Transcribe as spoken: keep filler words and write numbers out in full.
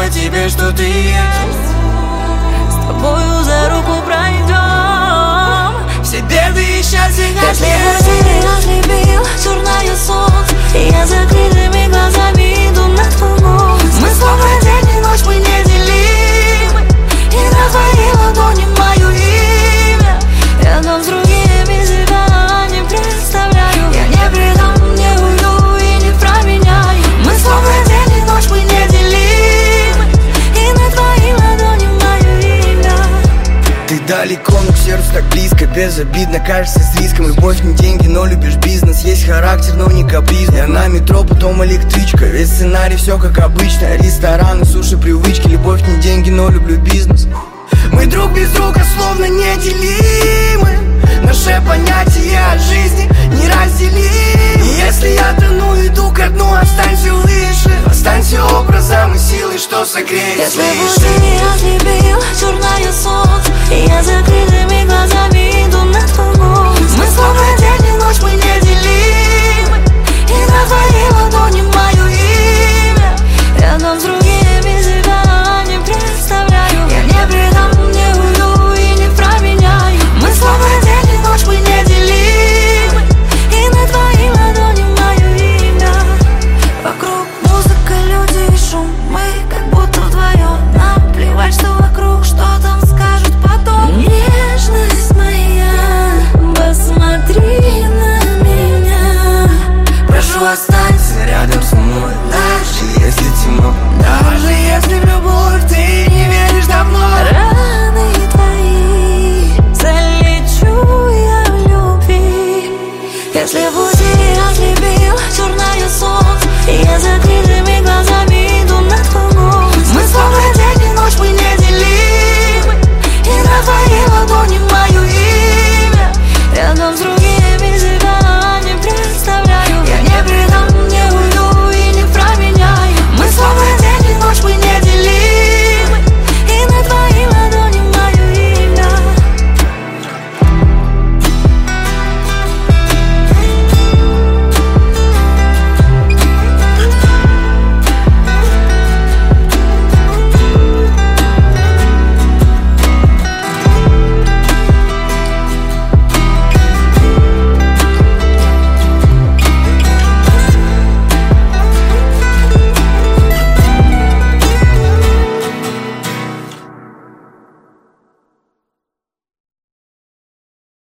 сказала тебе, что ты есть. С тобою за руку пройдем все беды и счастье. Если бы ты ослепил черное солнце, и я закрытыми глазами иду на твой голос. Мы словно день и ночь, мы неделимы, и на твоей ладони мое имя. рядом с другими себя не представляю. Я не предам, не уйду и не променяю. Мы словно день и ночь, мы неделимы, и на твоей ладони мое имя. Ты далеко, но к сердцу так близко. Безобидно, кажется с риском. Любовь не деньги, но любишь бизнес. Есть характер, но не каприз. Я на метро, потом электричка. Весь сценарий, все как обычно. Рестораны, суши, привычки. Любовь не деньги, но люблю бизнес. Мы друг без друга словно неделимы. Наше понятие от жизни неразделимы. И если я тону, иду ко дну, останься выше. Останься образом и силой, что согреет. Если бы ты ослепил черное солнце, и я закрытыми глазами иду на твой голос. Мы словно день и ночь, мы неделимы, и на твоей ладони мое имя. рядом с другими себя не представляю. Я не предам, не уйду и не променяю. Мы словно день и ночь, мы неделимы, и на твоей ладони мое имя. вокруг музыка, люди и шум. Мы как будто вдвоем. Нам плевать, что вокруг, что там скажут потом. Нежность моя, посмотри на меня. Прошу, оставь